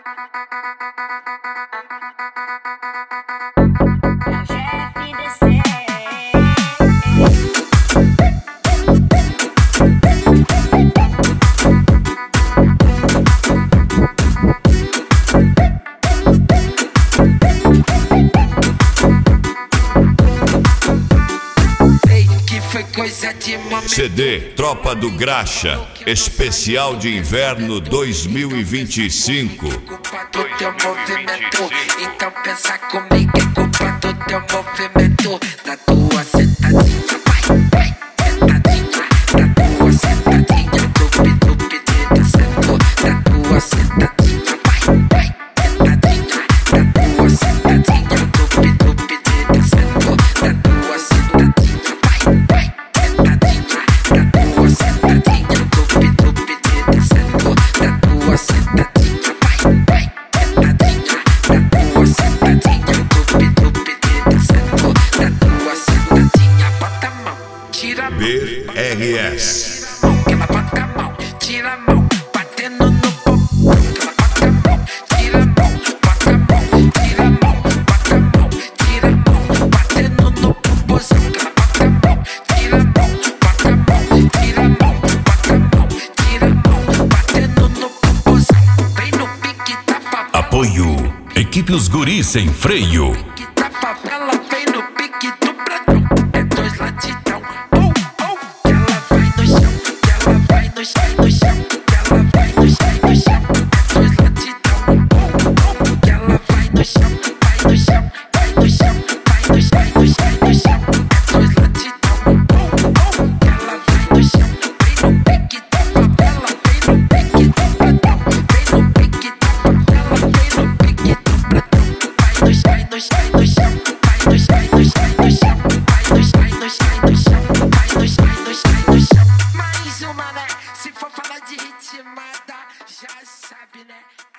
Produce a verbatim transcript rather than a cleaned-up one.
C D Tropa do Graxa, especial de inverno dois mil e vinte e cinco. Do teu movimento, então pensa comigo, é culpa do teu movimento. Da tua sentadinha, vai, vai, sentadinha. Da tua sentadinha, dupi, dupi, descendo. Da tua sentadinha, vai, vai, sentadinha. Da tua sentadinha, dupi, dupi, descendo. Da tua sentadinha, vai, vai, sentadinha. Da tua sentadinha, dupi, dupi, descendo. Da tua sentadinha, vai, vai. B R S. Ela bota a mão, tira a mão, batendo no popô. Ela bota a mão, tira a mão, bota a mão, tira a mão, bota a mão, tira a mão, batendo no popôzão. Ela bota a mão, tira a mão, bota a mão, tira a mão, bota a mão, tira a mão, batendo no popôzão. Vem no pique da favela. Apoio Equipe Os Guris Sem Freio. Pique da favela, vem no pique do Bradão. É dois latidão. Oh, oh, que ela vai no chão, que ela vai no chão, no chão, que ela vai no chão, no chão. É dois latidão. Oh, oh, que ela vai no chão, vai no chão, vai no chão, vai no chão, vai no chão, no chão. É dois latidão. Oh, oh, que ela vai no chão. Vem no pique da favela, vem no pique do Bradão. Vem no pique da favela, vem no pique do Bradão. Vai no chão, vai no chão, no chão, vai no chão, no chão, no chão, vai no chão, no chão, no chão, vai no chão, no chão, no chão. Mais uma, né? Se for falar de ritmada, já sabe, né?